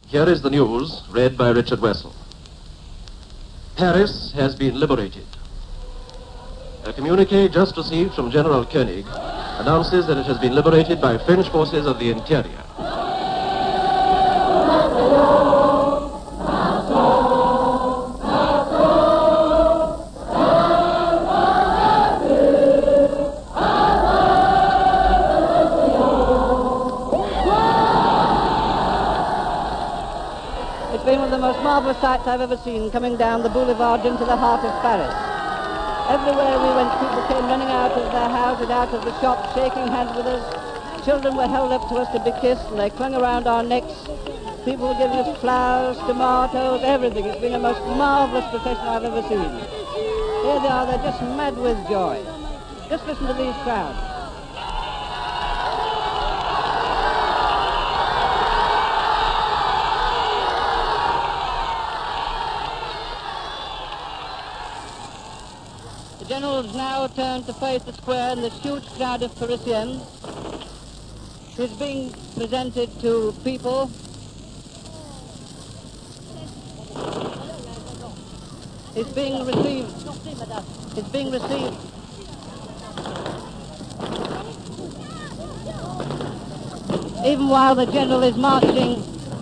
Here is the news, read by Richard Wessel. Paris has been liberated. A communique just received from General Koenig announces that it has been liberated by French forces of the interior. It's been one of the most marvellous sights I've ever seen, coming down the boulevard into the heart of Paris. Everywhere we went, people came running out of their houses, out of the shops, shaking hands with us. Children were held up to us to be kissed, and they clung around our necks. People were giving us flowers, tomatoes, everything. It's been the most marvellous procession I've ever seen. Here they are, they're just mad with joy. Just listen to these crowds. The generals now turn to face the square, and this huge crowd of Parisians is being presented to people. It's being received. It's being received. Even while the general is marching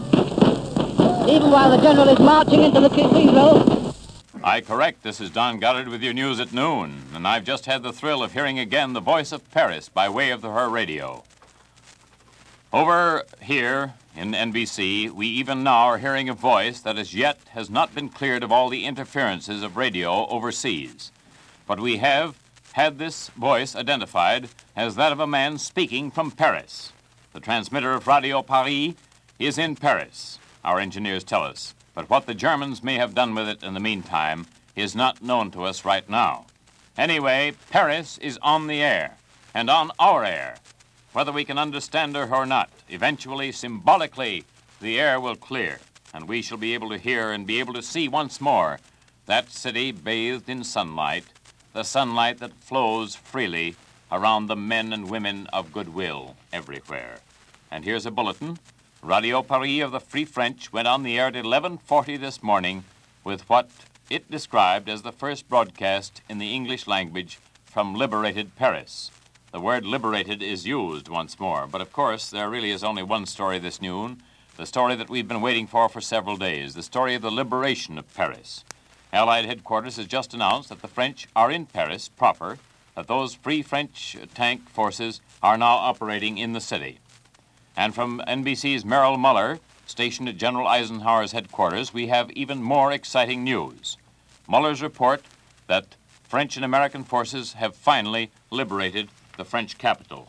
into the cathedral. I correct. This is Don Goddard with your news at noon, and I've just had the thrill of hearing again the voice of Paris by way of her radio. Over here in NBC, we even now are hearing a voice that as yet has not been cleared of all the interferences of radio overseas. But we have had this voice identified as that of a man speaking from Paris. The transmitter of Radio Paris is in Paris, our engineers tell us. But what the Germans may have done with it in the meantime is not known to us right now. Anyway, Paris is on the air, and on our air. Whether we can understand her or not, eventually, symbolically, the air will clear, and we shall be able to hear and be able to see once more that city bathed in sunlight, the sunlight that flows freely around the men and women of goodwill everywhere. And here's a bulletin. Radio Paris of the Free French went on the air at 11:40 this morning with what it described as the first broadcast in the English language from liberated Paris. The word liberated is used once more, but of course there really is only one story this noon, the story that we've been waiting for several days, the story of the liberation of Paris. Allied headquarters has just announced that the French are in Paris proper, that those Free French tank forces are now operating in the city. And from NBC's Merrill Muller, stationed at General Eisenhower's headquarters, we have even more exciting news. Muller's report that French and American forces have finally liberated the French capital.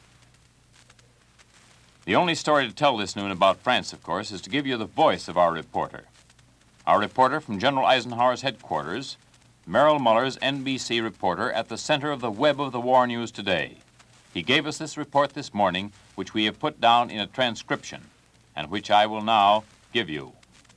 The only story to tell this noon about France, of course, is to give you the voice of our reporter. Our reporter from General Eisenhower's headquarters, Merrill Muller's NBC reporter at the center of the web of the war news today. He gave us this report this morning, which we have put down in a transcription, and which I will now give you.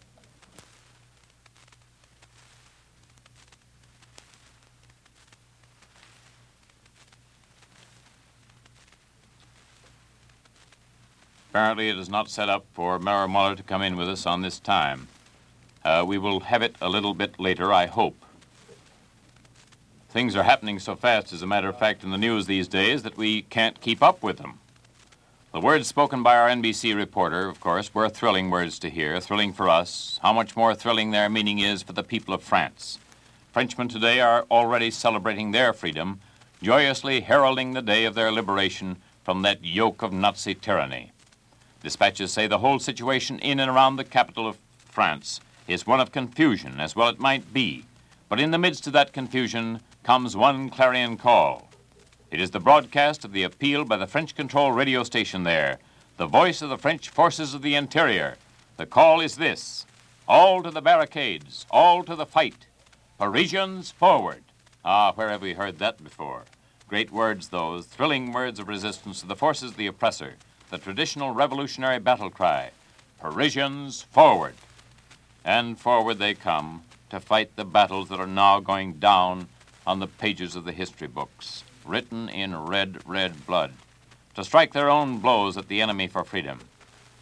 Apparently it is not set up for Merrill Muller to come in with us on this time. We will have it a little bit later, I hope. Things are happening so fast, as a matter of fact, in the news these days that we can't keep up with them. The words spoken by our NBC reporter, of course, were thrilling words to hear, thrilling for us. How much more thrilling their meaning is for the people of France. Frenchmen today are already celebrating their freedom, joyously heralding the day of their liberation from that yoke of Nazi tyranny. Dispatches say the whole situation in and around the capital of France is one of confusion, as well it might be. But in the midst of that confusion comes one clarion call. It is the broadcast of the appeal by the French-controlled radio station there, the voice of the French forces of the interior. The call is this: all to the barricades, all to the fight. Parisians forward. Ah, where have we heard that before? Great words, those, thrilling words of resistance to the forces of the oppressor, the traditional revolutionary battle cry, Parisians forward. And forward they come to fight the battles that are now going down on the pages of the history books, written in red, red blood, to strike their own blows at the enemy for freedom.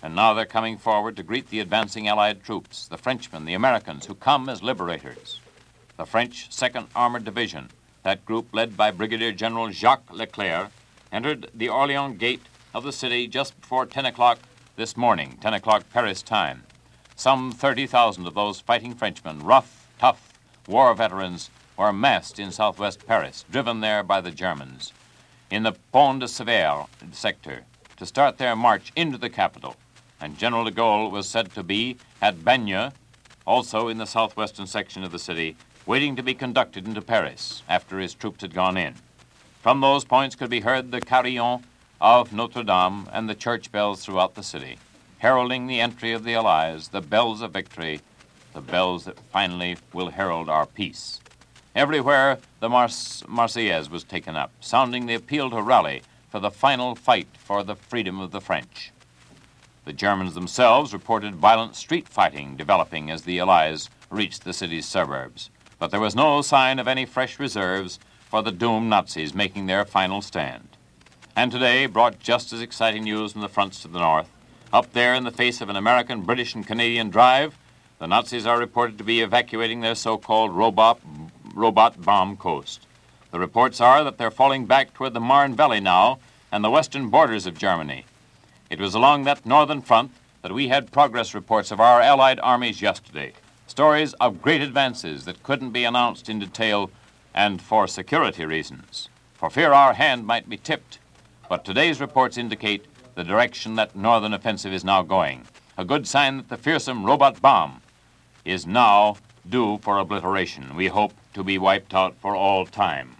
And now they're coming forward to greet the advancing Allied troops, the Frenchmen, the Americans, who come as liberators. The French 2nd Armored Division, that group led by Brigadier General Jacques Leclerc, entered the Orléans gate of the city just before 10 o'clock this morning, 10 o'clock Paris time. Some 30,000 of those fighting Frenchmen, rough, tough war veterans, were massed in southwest Paris, driven there by the Germans, in the Pont de Sévère sector, to start their march into the capital. And General de Gaulle was said to be at Bagneux, also in the southwestern section of the city, waiting to be conducted into Paris after his troops had gone in. From those points could be heard the carillon of Notre Dame and the church bells throughout the city, heralding the entry of the Allies, the bells of victory, the bells that finally will herald our peace. Everywhere the Marseillaise was taken up, sounding the appeal to rally for the final fight for the freedom of the French. The Germans themselves reported violent street fighting developing as the Allies reached the city's suburbs. But there was no sign of any fresh reserves for the doomed Nazis making their final stand. And today brought just as exciting news from the fronts to the north. Up there in the face of an American, British, and Canadian drive, the Nazis are reported to be evacuating their so-called robot bomb coast. The reports are that they're falling back toward the Marne Valley now and the western borders of Germany. It was along that northern front that we had progress reports of our Allied armies yesterday. Stories of great advances that couldn't be announced in detail and for security reasons, for fear our hand might be tipped. But today's reports indicate the direction that northern offensive is now going, a good sign that the fearsome robot bomb is now due for obliteration. We hope to be wiped out for all time.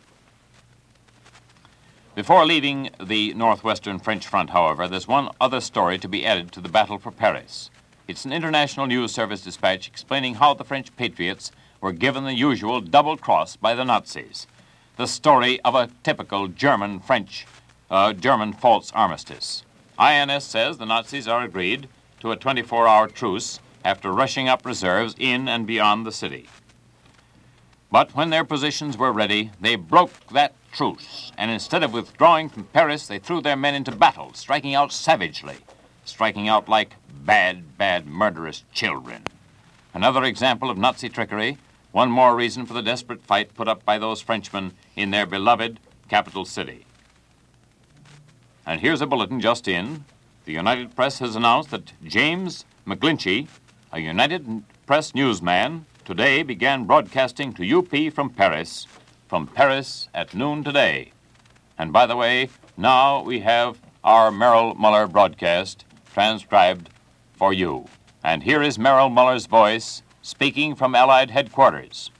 Before leaving the northwestern French front, however, there's one other story to be added to the battle for Paris. It's an international news service dispatch explaining how the French patriots were given the usual double cross by the Nazis. The story of a typical German false armistice. INS says the Nazis are agreed to a 24-hour truce after rushing up reserves in and beyond the city. But when their positions were ready, they broke that truce, and instead of withdrawing from Paris, they threw their men into battle, striking out savagely, striking out like bad, murderous children. Another example of Nazi trickery, one more reason for the desperate fight put up by those Frenchmen in their beloved capital city. And here's a bulletin just in. The United Press has announced that James McGlinchey, a United Press newsman, today began broadcasting to UP from Paris at noon today. And by the way, now we have our Merrill Muller broadcast transcribed for you. And here is Merrill Muller's voice speaking from Allied headquarters.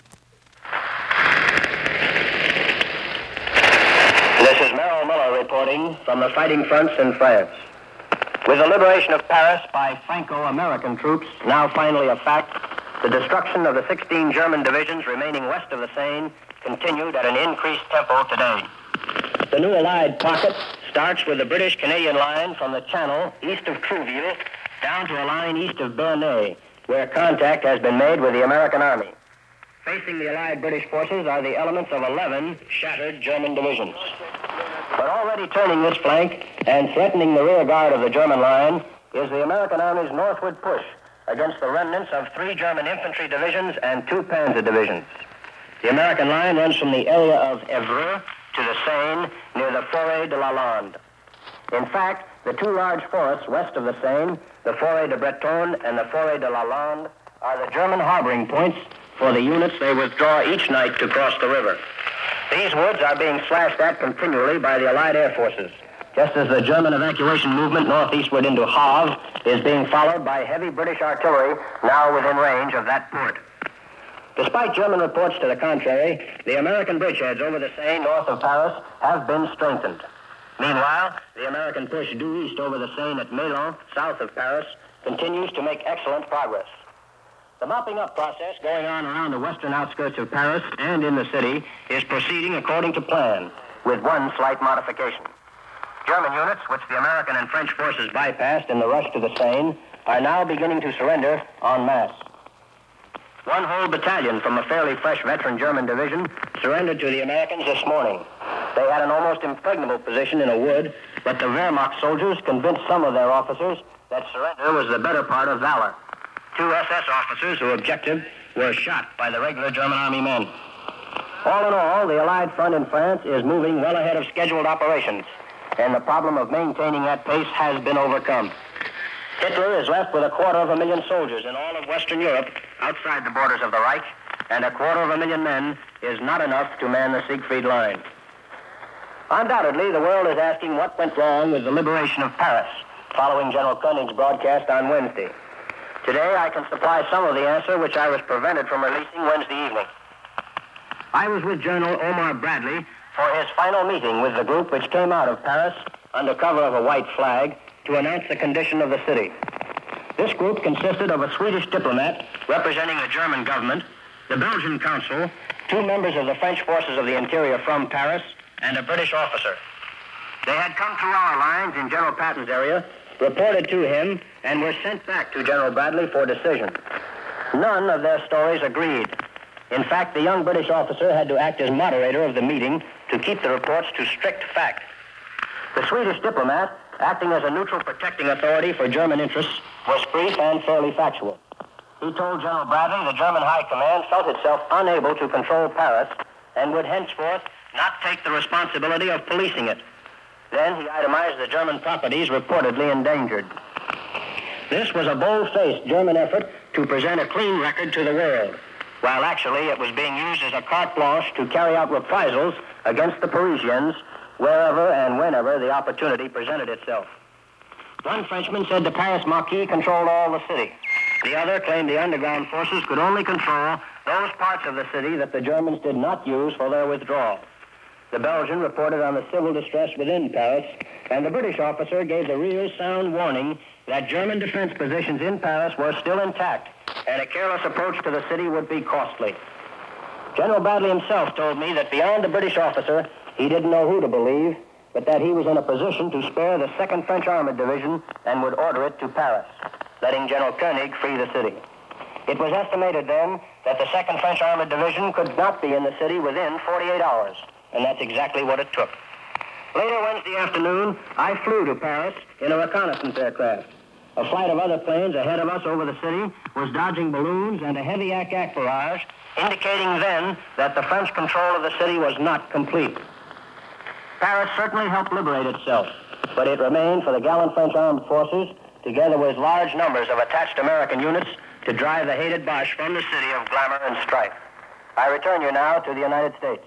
This is Merrill Muller reporting from the fighting fronts in France. With the liberation of Paris by Franco-American troops now finally a fact, the destruction of the 16 German divisions remaining west of the Seine continued at an increased tempo today. The new Allied pocket starts with the British-Canadian line from the Channel east of Trouville down to a line east of Bernay, where contact has been made with the American Army. Facing the Allied British forces are the elements of 11 shattered German divisions. But already turning this flank and threatening the rear guard of the German line is the American Army's northward push against the remnants of 3 German infantry divisions and 2 panzer divisions. The American line runs from the area of Evreux to the Seine near the Forêt de la Lande. In fact, the 2 large forests west of the Seine, the Forêt de Bretonne and the Forêt de la Lande, are the German harboring points for the units they withdraw each night to cross the river. These woods are being slashed at continually by the Allied air forces, just as the German evacuation movement northeastward into Havre is being followed by heavy British artillery now within range of that port. Despite German reports to the contrary, the American bridgeheads over the Seine north of Paris have been strengthened. Meanwhile, the American push due east over the Seine at Melun, south of Paris, continues to make excellent progress. The mopping up process going on around the western outskirts of Paris and in the city is proceeding according to plan, with one slight modification. German units, which the American and French forces bypassed in the rush to the Seine, are now beginning to surrender en masse. One whole battalion from a fairly fresh veteran German division surrendered to the Americans this morning. They had an almost impregnable position in a wood but the Wehrmacht soldiers convinced some of their officers that surrender was the better part of valor. 2 SS officers who objected were shot by the regular German Army men. All in all, the Allied front in France is moving well ahead of scheduled operations, and the problem of maintaining that pace has been overcome. Hitler is left with 250,000 soldiers in all of Western Europe outside the borders of the Reich, and 250,000 men is not enough to man the Siegfried Line. Undoubtedly, the world is asking what went wrong with the liberation of Paris following General Koenig's broadcast on Wednesday. Today, I can supply some of the answer which I was prevented from releasing Wednesday evening. I was with General Omar Bradley for his final meeting with the group which came out of Paris under cover of a white flag to announce the condition of the city. This group consisted of a Swedish diplomat representing the German government, the Belgian consul, 2 members of the French forces of the interior from Paris, and a British officer. They had come through our lines in General Patton's area, reported to him, and were sent back to General Bradley for decision. None of their stories agreed. In fact, the young British officer had to act as moderator of the meeting to keep the reports to strict fact. The Swedish diplomat, acting as a neutral protecting authority for German interests, was brief and fairly factual. He told General Bradley the German High Command felt itself unable to control Paris and would henceforth not take the responsibility of policing it. Then he itemized the German properties reportedly endangered. This was a bold-faced German effort to present a clean record to the world, while actually it was being used as a carte blanche to carry out reprisals against the Parisians wherever and whenever the opportunity presented itself. One Frenchman said the Paris Maquis controlled all the city. The other claimed the underground forces could only control those parts of the city that the Germans did not use for their withdrawal. The Belgian reported on the civil distress within Paris, and the British officer gave the real sound warning that German defense positions in Paris were still intact, and a careless approach to the city would be costly. General Bradley himself told me that beyond the British officer, he didn't know who to believe, but that he was in a position to spare the 2nd French Armored Division and would order it to Paris, letting General Koenig free the city. It was estimated then that the 2nd French Armored Division could not be in the city within 48 hours. And that's exactly what it took. Later Wednesday afternoon, I flew to Paris in a reconnaissance aircraft. A flight of other planes ahead of us over the city was dodging balloons and a heavy ack-ack barrage, indicating then that the French control of the city was not complete. Paris certainly helped liberate itself, but it remained for the gallant French armed forces, together with large numbers of attached American units, to drive the hated Boche from the city of glamour and strife. I return you now to the United States.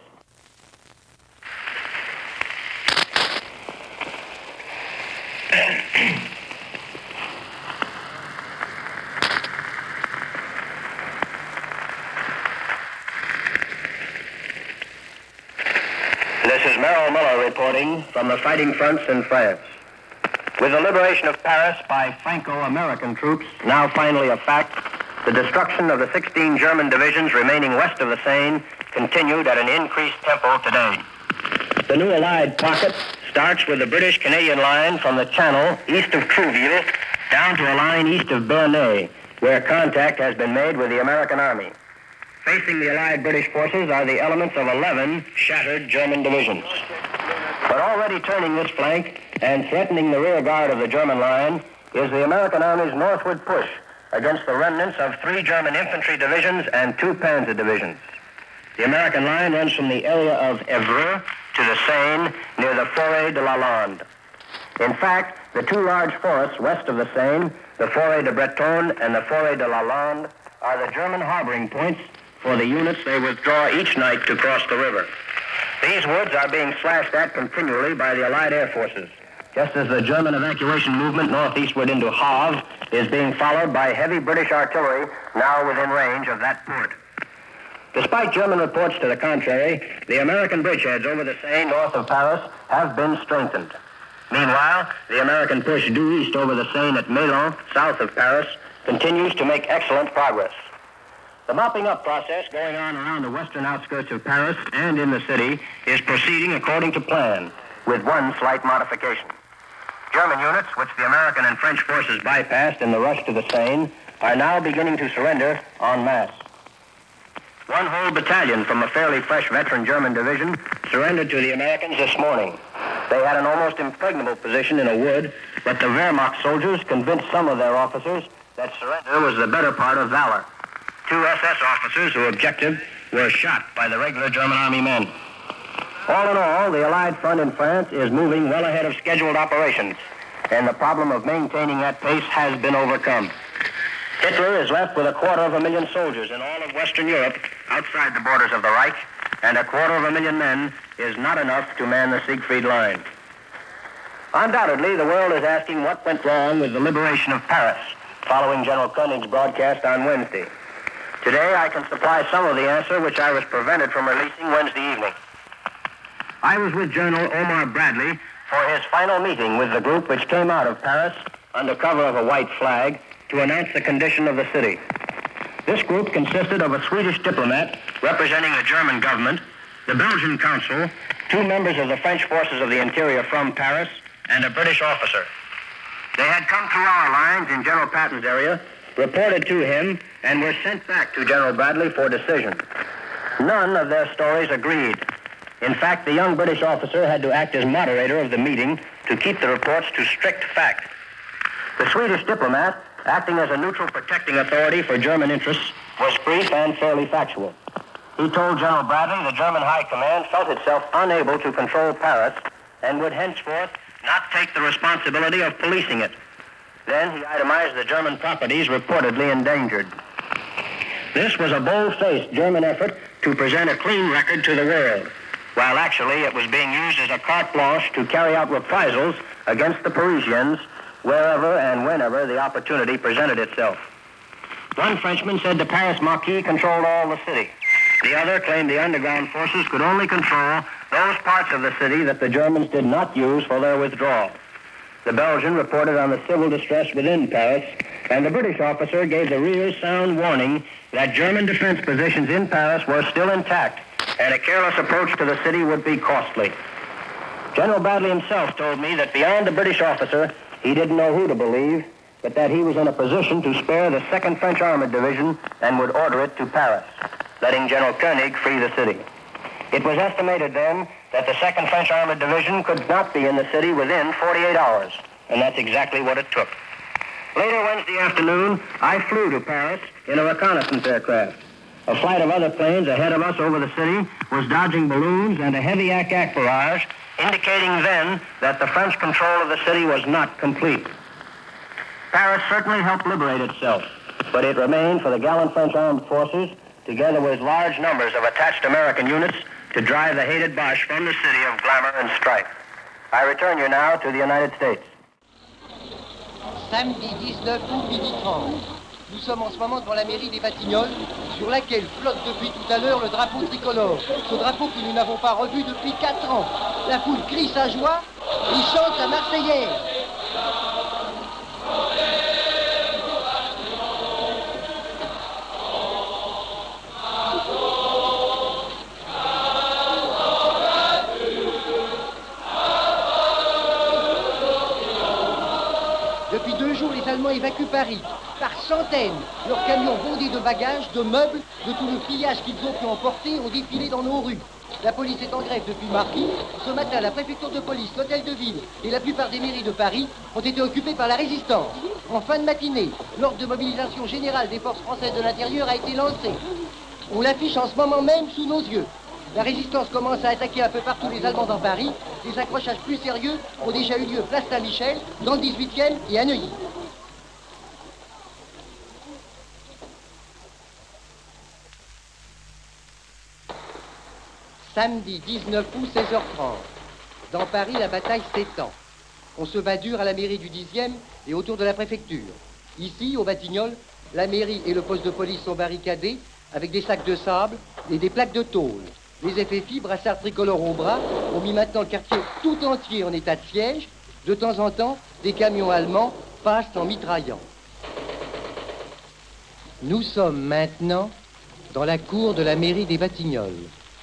This is Merrill Miller reporting from the fighting fronts in France. With the liberation of Paris by Franco-American troops now finally a fact, the destruction of the 16 German divisions remaining west of the Seine continued at an increased tempo today. The new Allied pocket starts with the British-Canadian line from the Channel east of Trouville down to a line east of Bernay, where contact has been made with the American Army. Facing the Allied British forces are the elements of 11 shattered German divisions. But already turning this flank and threatening the rear guard of the German line is the American Army's northward push against the remnants of 3 German infantry divisions and 2 panzer divisions. The American line runs from the area of Evreux to the Seine near the Forêt de la Lande. In fact, the 2 large forests west of the Seine, the Forêt de Bretonne and the Forêt de la Lande, are the German harboring points for the units they withdraw each night to cross the river. These woods are being slashed at continually by the Allied air forces, just as the German evacuation movement northeastward into Havre is being followed by heavy British artillery now within range of that port. Despite German reports to the contrary, the American bridgeheads over the Seine north of Paris have been strengthened. Meanwhile, the American push due east over the Seine at Melun, south of Paris, continues to make excellent progress. The mopping up process going on around the western outskirts of Paris and in the city is proceeding according to plan, with one slight modification. German units, which the American and French forces bypassed in the rush to the Seine, are now beginning to surrender en masse. One whole battalion from a fairly fresh veteran German division surrendered to the Americans this morning. They had an almost impregnable position in a wood, but the Wehrmacht soldiers convinced some of their officers that surrender was the better part of valor. 2 SS officers who objected were shot by the regular German Army men. All in all, the Allied front in France is moving well ahead of scheduled operations, and the problem of maintaining that pace has been overcome. Hitler is left with 250,000 soldiers in all of Western Europe outside the borders of the Reich, and 250,000 men is not enough to man the Siegfried Line. Undoubtedly, the world is asking what went wrong with the liberation of Paris following General Koenig's broadcast on Wednesday. Today, I can supply some of the answer which I was prevented from releasing Wednesday evening. I was with General Omar Bradley for his final meeting with the group which came out of Paris under cover of a white flag to announce the condition of the city. This group consisted of a Swedish diplomat representing the German government, the Belgian consul, 2 members of the French forces of the interior from Paris, and a British officer. They had come through our lines in General Patton's area, reported to him, and were sent back to General Bradley for decision. None of their stories agreed. In fact, the young British officer had to act as moderator of the meeting to keep the reports to strict fact. The Swedish diplomat, acting as a neutral protecting authority for German interests, was brief and fairly factual. He told General Bradley the German High Command felt itself unable to control Paris and would henceforth not take the responsibility of policing it. Then he itemized the German properties reportedly endangered. This was a bold-faced German effort to present a clean record to the world, while actually it was being used as a carte blanche to carry out reprisals against the Parisians wherever and whenever the opportunity presented itself. One Frenchman said the Paris Marquis controlled all the city. The other claimed the underground forces could only control those parts of the city that the Germans did not use for their withdrawal. The Belgian reported on the civil distress within Paris, and the British officer gave the real sound warning that German defense positions in Paris were still intact, and a careless approach to the city would be costly. General Bradley himself told me that beyond the British officer, he didn't know who to believe, but that he was in a position to spare the 2nd French Armored Division and would order it to Paris, letting General Koenig free the city. It was estimated then that the 2nd French Armored Division could not be in the city within 48 hours, and that's exactly what it took. Later Wednesday afternoon, I flew to Paris in a reconnaissance aircraft. A flight of other planes ahead of us over the city was dodging balloons and a heavy ack-ack barrage, indicating then that the French control of the city was not complete. Paris certainly helped liberate itself, but it remained for the gallant French armed forces, together with large numbers of attached American units, to drive the hated Boche from the city of glamour and strife. I return you now to the United States. Samedi 19 août, midi 30. Nous sommes en ce moment devant la mairie des Batignolles, sur laquelle flotte depuis tout à l'heure le drapeau tricolore. Ce drapeau que nous n'avons pas revu depuis 4 ans. La foule crie sa joie et chante la Marseillaise. Depuis 2 jours, les Allemands évacuent Paris. Par centaines, leurs camions bondés de bagages, de meubles, de tout le pillage qu'ils ont pu emporter ont défilé dans nos rues. La police est en grève depuis mardi. Ce matin, la préfecture de police, l'hôtel de ville et la plupart des mairies de Paris ont été occupées par la résistance. En fin de matinée, l'ordre de mobilisation générale des forces françaises de l'intérieur a été lancé. On l'affiche en ce moment même sous nos yeux. La résistance commence à attaquer un peu partout les Allemands dans Paris. Les accrochages plus sérieux ont déjà eu lieu place Saint-Michel, dans le 18e et à Neuilly. Samedi 19 août, 16h30. Dans Paris, la bataille s'étend. On se bat dur à la mairie du 10e et autour de la préfecture. Ici, au Batignolles, la mairie et le poste de police sont barricadés avec des sacs de sable et des plaques de tôle. Les FFI, brassards tricolores au bras, ont mis maintenant le quartier tout entier en état de siège. De temps en temps, des camions allemands passent en mitraillant. Nous sommes maintenant dans la cour de la mairie des Batignolles.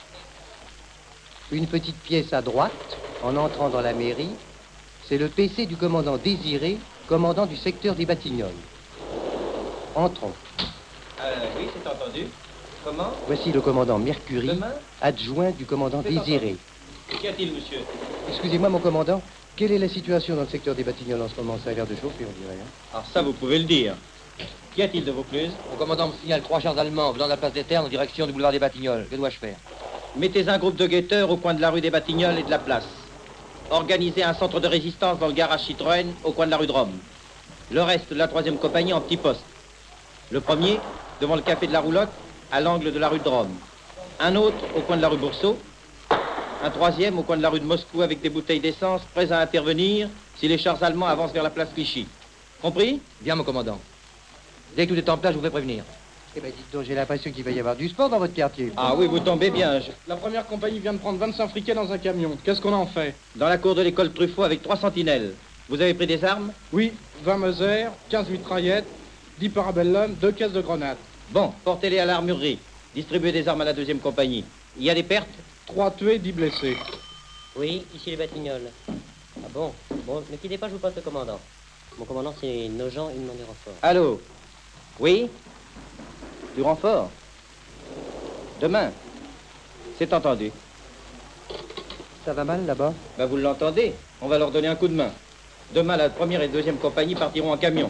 Une petite pièce à droite, en entrant dans la mairie, c'est le PC du commandant Désiré, commandant du secteur des Batignolles. Entrons. Oui, c'est entendu. Comment? Voici le commandant Mercury, adjoint du commandant Désiré. Qu'y a-t-il, monsieur? Excusez-moi, mon commandant, quelle est la situation dans le secteur des Batignolles en ce moment? Ça a l'air de chauffer, on dirait. Hein? Alors ça, vous pouvez le dire. Qu'y a-t-il de Vaucluse? Mon commandant me signale 3 chars allemands venant de la place des Ternes en direction du boulevard des Batignolles. Que dois-je faire? Mettez un groupe de guetteurs au coin de la rue des Batignolles et de la place. Organisez un centre de résistance dans le garage Citroën au coin de la rue de Rome. Le reste de la 3e compagnie en petits postes. Le premier, devant le café de la Roulotte, à l'angle de la rue de Rome. Un autre au coin de la rue Boursault. Un 3e au coin de la rue de Moscou avec des bouteilles d'essence prêts à intervenir si les chars allemands avancent vers la place Clichy. Compris? Bien, mon commandant. Dès que tout est en place, je vous fais prévenir. Eh ben, dites donc, j'ai l'impression qu'il va y avoir du sport dans votre quartier. Ah oui, vous tombez bien. La première compagnie vient de prendre 25 friquets dans un camion. Qu'est-ce qu'on en fait? Dans la cour de l'école Truffaut avec 3 sentinelles. Vous avez pris des armes? Oui, 20 Mauser, 15 mitraillettes, 10 parabellum, 2 caisses de grenades. Bon, portez-les à l'armurerie. Distribuez des armes à la 2e compagnie. Il y a des pertes? 3 tués, 10 blessés. Oui, ici les Batignolles. Ah bon? Bon, ne quittez pas, je vous passe le commandant. Mon commandant, c'est Nogent, il me demande du renfort. Allô? Oui? Du renfort? Demain? C'est entendu. Ça va mal là-bas? Ben vous l'entendez? On va leur donner un coup de main. Demain, la 1e et 2e compagnie partiront en camion.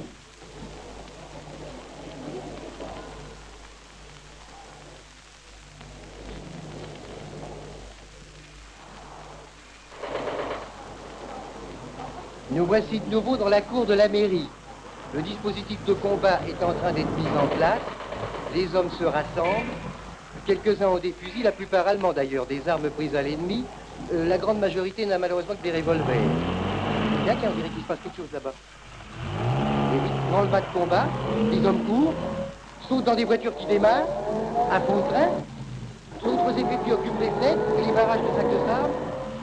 Nous voici de nouveau dans la cour de la mairie. Le dispositif de combat est en train d'être mis en place. Les hommes se rassemblent. Quelques-uns ont des fusils, la plupart allemands d'ailleurs, des armes prises à l'ennemi. La grande majorité n'a malheureusement que des revolvers. Bien qu'on dirait qu'il se passe quelque chose là-bas. Et oui, dans le bas de combat, les hommes courent, sautent dans des voitures qui démarrent, à fond de train. D'autres effectifs occupent les fenêtres et les barrages de sacs de sable.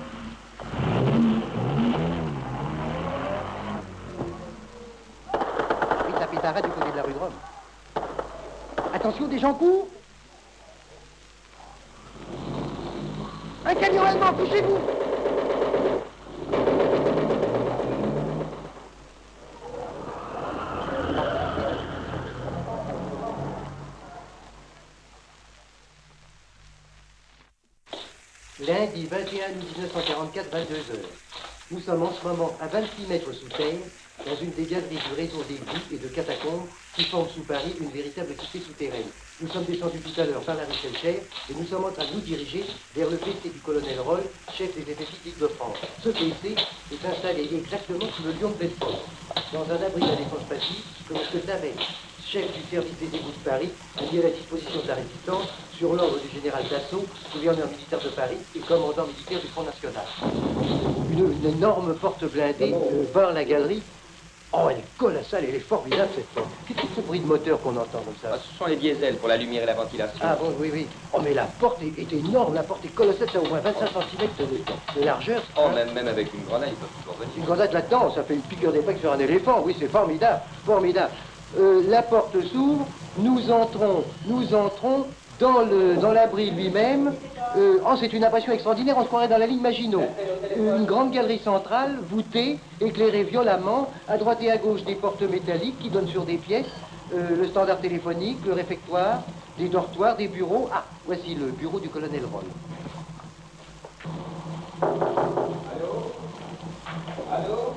Et ça pétara du côté de la rue de Rome. Attention, des gens courent. Un camion allemand, couchez-vous! Lundi 21 août 1944, 22 heures. Nous sommes en ce moment à 26 mètres sous terre, dans une des galeries du réseau d'égouts et de catacombes qui forment sous Paris une véritable cité souterraine. Nous sommes descendus tout à l'heure par la rue Selcher et nous sommes en train de nous diriger vers le PC du colonel Roll, chef des effectifs d'Île-de-France. Ce PC est installé exactement sous le lion de Belfort, dans un abri à défense passive que M. Tavet, chef du service des égouts de Paris, a mis à la disposition de la résistance sur l'ordre du général Dassault, gouverneur militaire de Paris et commandant militaire du Front National. Une énorme porte blindée barre la galerie. Oh, elle est colossale, elle est formidable cette porte. Qu'est-ce que c'est ce bruit de moteur qu'on entend comme ça? Ce sont les diesels pour la lumière et la ventilation. Ah bon, oui, oui. Oh, mais la porte est énorme, la porte est colossale, ça a au moins 25 cm de largeur. Oh, même avec une grenade, ils peuvent toujours venir. Une grenade là-dedans, ça fait une piqûre d'épingle sur un éléphant. Oui, c'est formidable, formidable. La porte s'ouvre, nous entrons dans l'abri lui-même. Oh, c'est une impression extraordinaire, on se croirait dans la ligne Maginot. Une grande galerie centrale, voûtée, éclairée violemment, à droite et à gauche des portes métalliques qui donnent sur des pièces, le standard téléphonique, le réfectoire, des dortoirs, des bureaux. Ah, voici le bureau du colonel Roll. Allô?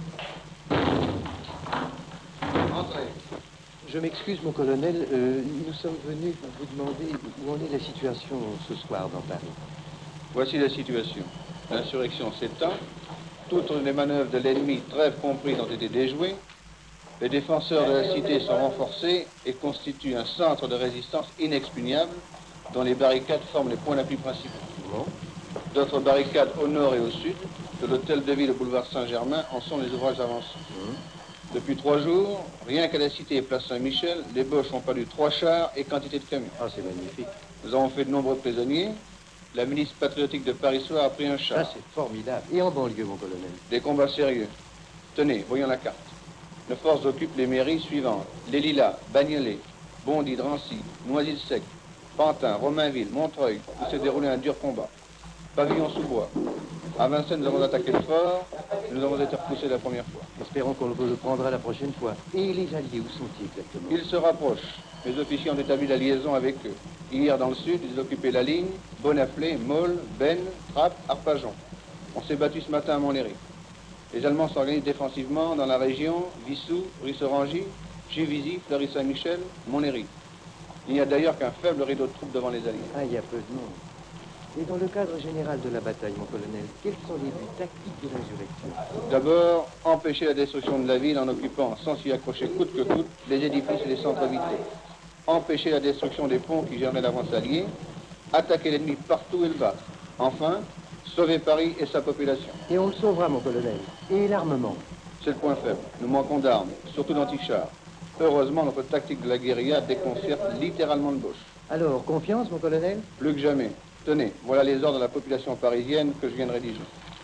Entrez. Je m'excuse, mon colonel, nous sommes venus pour vous demander où en est la situation ce soir dans Paris. Voici la situation. L'insurrection s'étend, toutes les manœuvres de l'ennemi, trêve comprises, ont été déjouées. Les défenseurs de la cité sont renforcés et constituent un centre de résistance inexpugnable dont les barricades forment les points d'appui principaux. D'autres barricades au nord et au sud, de l'hôtel de ville au boulevard Saint-Germain, en sont les ouvrages avancés. Depuis 3 jours, rien qu'à la cité et place Saint-Michel, les Boches ont perdu 3 chars et quantité de camions. Ah, c'est magnifique. Nous avons fait de nombreux prisonniers. La milice patriotique de Paris-Soir a pris un char. Ah, c'est formidable. Et en banlieue, mon colonel? Des combats sérieux. Tenez, voyons la carte. Nos forces occupent les mairies suivantes. Les Lilas, Bagnolet, Bondy, Drancy, Noisy-le-Sec, Pantin, Romainville, Montreuil, où s'est déroulé un dur combat. Pavillon-sous-Bois. À Vincennes, nous avons attaqué le fort, et nous avons été repoussés la première fois. Espérons qu'on le prendra la prochaine fois. Et les Alliés, où sont-ils exactement? Ils se rapprochent. Les officiers ont établi la liaison avec eux. Hier, dans le sud, ils occupaient la ligne Bonaflé, Maule, Ben, Trappes, Arpajon. On s'est battu ce matin à Montlhéry. Les Allemands s'organisent défensivement dans la région Vissou, Risserangy, Juvisy, Fleury-Saint-Michel, Montlhéry. Il n'y a d'ailleurs qu'un faible rideau de troupes devant les Alliés. Ah, il y a peu de monde. Et dans le cadre général de la bataille, mon colonel, quels sont les buts tactiques de l'insurrection? D'abord, empêcher la destruction de la ville en occupant, sans s'y accrocher coûte que coûte, les édifices et les centres habités. Empêcher la destruction des ponts qui germaient l'avance alliée. Attaquer l'ennemi partout où il bat. Enfin, sauver Paris et sa population. Et on le sauvera, mon colonel. Et l'armement? C'est le point faible. Nous manquons d'armes, surtout d'antichars. Heureusement, notre tactique de la guérilla déconcerte littéralement le Boche. Alors, confiance, mon colonel? Plus que jamais. Tenez, voilà les ordres de la population parisienne que je viens de rédiger.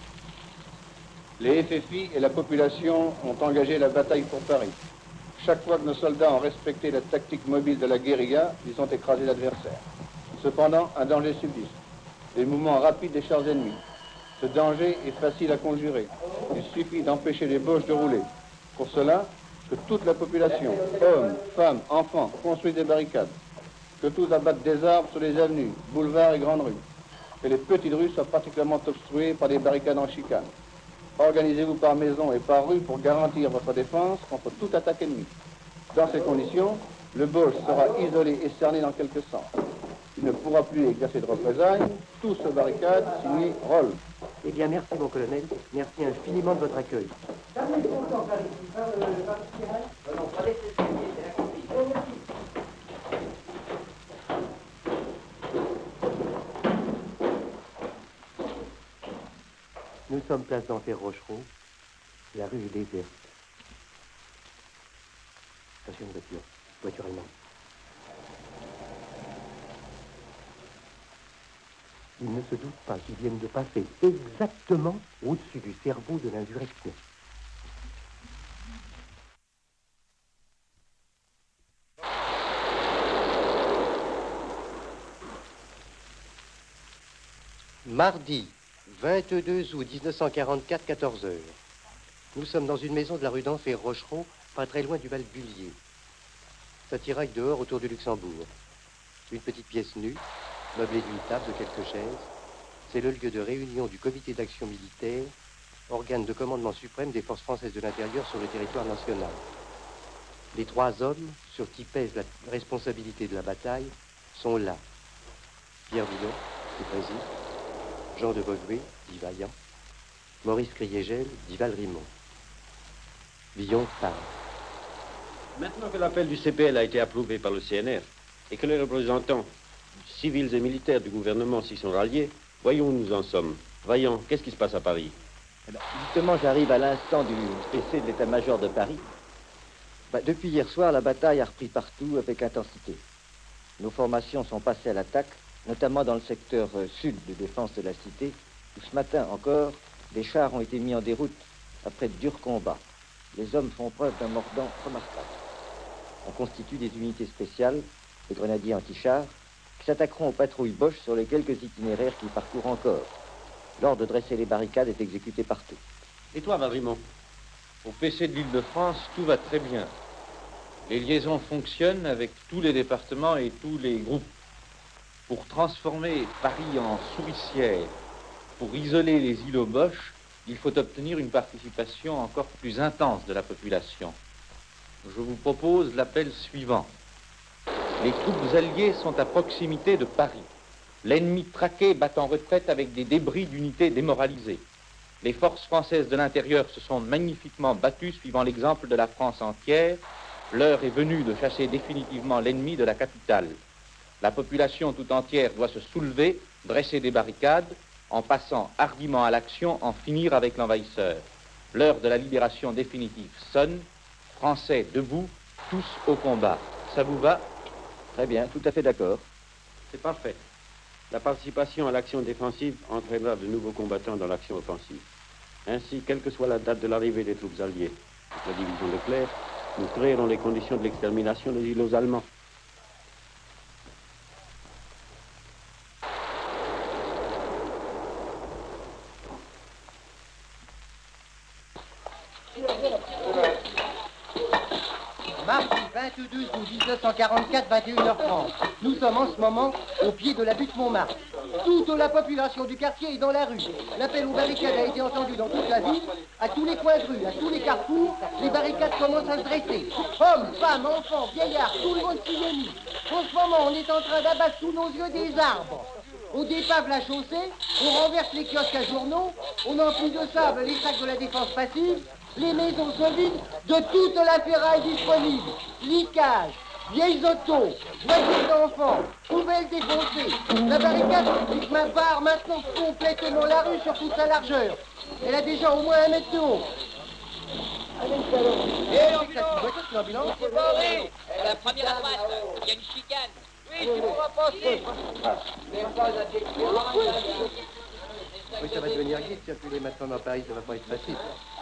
Les FFI et la population ont engagé la bataille pour Paris. Chaque fois que nos soldats ont respecté la tactique mobile de la guérilla, ils ont écrasé l'adversaire. Cependant, un danger subsiste. Les mouvements rapides des chars ennemis. Ce danger est facile à conjurer. Il suffit d'empêcher les Boches de rouler. Pour cela, que toute la population, hommes, femmes, enfants, construisent des barricades. Que tous abattent des arbres sur les avenues, boulevards et grandes rues. Que les petites rues soient particulièrement obstruées par des barricades en chicane. Organisez-vous par maison et par rue pour garantir votre défense contre toute attaque ennemie. Dans ces conditions, le Boche sera isolé et cerné dans quelques sens. Il ne pourra plus exercer de représailles. Tous se barricadent, signé Roll. Eh bien, merci, mon colonel. Merci infiniment de votre accueil. Nous sommes place d'Enfer Rochereau. La rue est déserte. Attention, une voiture. Voiture allemande. Ils ne se doutent pas qu'ils viennent de passer exactement au-dessus du cerveau de l'insurrection. Mardi, 22 août 1944, 14 heures. Nous sommes dans une maison de la rue d'Enfer Rochereau, pas très loin du Val Bullier. Ça tiraille dehors autour du Luxembourg. Une petite pièce nue, meublée d'une table, de quelques chaises. C'est le lieu de réunion du comité d'action militaire, organe de commandement suprême des forces françaises de l'intérieur sur le territoire national. Les 3 hommes sur qui pèse la responsabilité de la bataille sont là. Pierre Villon, qui préside, Jean de Beauvais, dit Vaillant, Maurice Criégel, dit Valrimont. Villon parle. Maintenant que l'appel du CPL a été approuvé par le CNR et que les représentants civils et militaires du gouvernement s'y sont ralliés, voyons où nous en sommes. Vaillant, qu'est-ce qui se passe à Paris? Justement, j'arrive à l'instant du PC de l'état-major de Paris. Depuis hier soir, la bataille a repris partout avec intensité. Nos formations sont passées à l'attaque, notamment dans le secteur sud de défense de la cité, où ce matin encore, des chars ont été mis en déroute après de durs combats. Les hommes font preuve d'un mordant remarquable. On constitue des unités spéciales, les grenadiers anti-chars, qui s'attaqueront aux patrouilles Boche sur les quelques itinéraires qu'ils parcourent encore. L'ordre de dresser les barricades est exécuté partout. Et toi, Valrimont? Au PC de l'Île-de-France, tout va très bien. Les liaisons fonctionnent avec tous les départements et tous les groupes. Pour transformer Paris en souricière, pour isoler les îlots Boche, il faut obtenir une participation encore plus intense de la population. Je vous propose l'appel suivant. Les troupes alliées sont à proximité de Paris. L'ennemi traqué bat en retraite avec des débris d'unités démoralisées. Les forces françaises de l'intérieur se sont magnifiquement battues suivant l'exemple de la France entière. L'heure est venue de chasser définitivement l'ennemi de la capitale. La population tout entière doit se soulever, dresser des barricades, en passant hardiment à l'action, en finir avec l'envahisseur. L'heure de la libération définitive sonne. Français debout, tous au combat. Ça vous va? Très bien, tout à fait d'accord. C'est parfait. La participation à l'action défensive entraînera de nouveaux combattants dans l'action offensive. Ainsi, quelle que soit la date de l'arrivée des troupes alliées, la division Leclerc, nous créerons les conditions de l'extermination des îlots allemands. Mardi, 22 août 1944, 21h30. Nous sommes en ce moment au pied de la butte Montmartre. Toute la population du quartier est dans la rue. L'appel aux barricades a été entendu dans toute la ville. À tous les coins de rue, à tous les carrefours, les barricades commencent à se dresser. Hommes, femmes, enfants, vieillards, tout le monde s'y est mis. En ce moment, on est en train d'abattre sous nos yeux des arbres. On dépave la chaussée, on renverse les kiosques à journaux, on emplit de sable les sacs de la défense passive, les maisons se vident de toute la ferraille disponible. Liquages, vieilles autos, voitures d'enfants, poubelles défoncées. La barricade barre maintenant complètement la rue sur toute sa largeur. Elle a déjà au moins 1 mètre de haut. L'ambulance, c'est pas vrai. La première à droite, il y a une chicane. Oui, tu pourras passer. Oui, ça va devenir vite. Circuler maintenant dans Paris, ça va pas être facile.